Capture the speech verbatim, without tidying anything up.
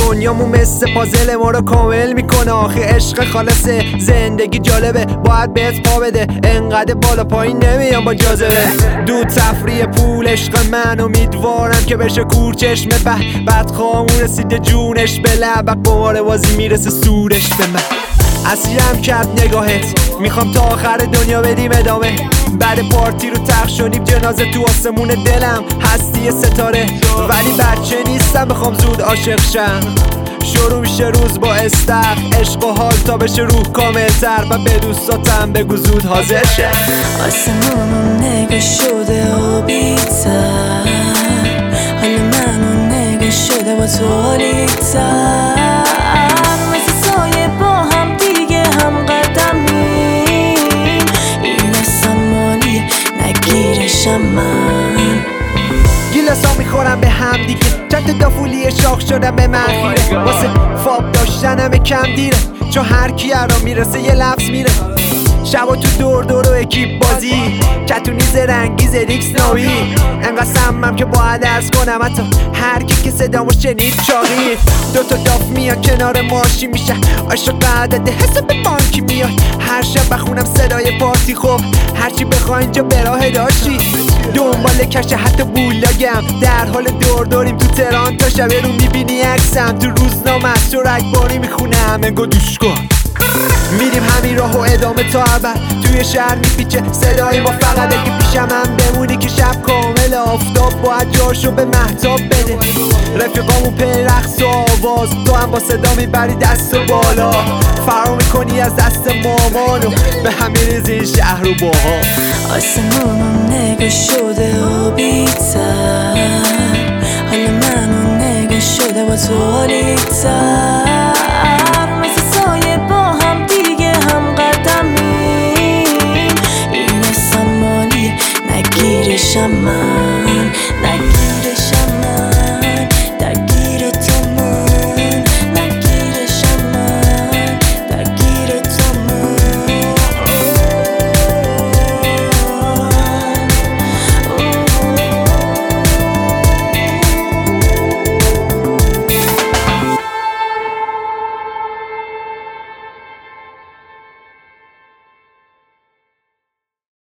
دنیامو مثل پازل ما رو کامل میکنه. آخه عشق خالصه، زندگی جالبه، باید بهت پا بده. انقدر بالا پایین نمیام با جاذبه. دود تفریح پول عشق من، امیدوارم که بشه کور چشمه. به بعد خامون رسیده جونش به لب، قمار بازی میرسه سودش به من. اسیرم کرد نگاهت، میخوام تا آخر دنیا بدیم ادامه. بعد پارتی رو تخت شدیم جنازه، تو آسمون دلم هستی ستاره. ولی بچه نیستم بخوام زود عاشق شم. شروع میشه روز با استخ، عشق و حال تا بشه روح کاملتر. و به دوستاتم بگو زود حاضر شه. آسمونو نگاه شده آبی‌تر، حال منو نگاه شده با تو حالی‌تر. مثل سایه با هم دیگه هم قدمیم، این اصلا نگیرشم من. گیلاسا میخورم به هم دیگه، چند دافولی شاخ شدم به من خیره. واسه فاب داشتنم کم دیره، چون هر کی را میرسه یه لفظ میره. شبا تو دور دور و اکیپ بازی، کتونی زرنگی زریکس ناوی. انقدر سمم که باید از کنم حتی هر کی که صدامو شنید چاقی. دوتا داف میاد کنار ماشی میشه عاشق عدد حساب بانکی میاد. هر شب بخونم صدای پارتی، خب هرچی بخوای اینجا به راه داشتی. دنبال کشه حتی بولاگم، در حال دور دوریم تو تهران. تا شب رو میبینی عکسم تو روزنامه، تو رگباری میخونم انگو دوش کن. میریم همین راه و ادامه تا ابد، توی شهر میپیچه صدای ما. فقط اگه پیشم هم بمونی که شب کامل، آفتاب باید جاشو به مهتاب بده. رفیقامون پی رقص و آواز، تو هم با صدا میبری دست و بالا. فرار میکنی از دست مامانو، به همین ریزی این شهر رو باها. آسمونو نگاه شده آبی‌تر، حال منو نگاه شده با تو حالی‌تر. مثل سایه با هم دیگه هم قدمیم، این اصلا مالی نگیرشم من.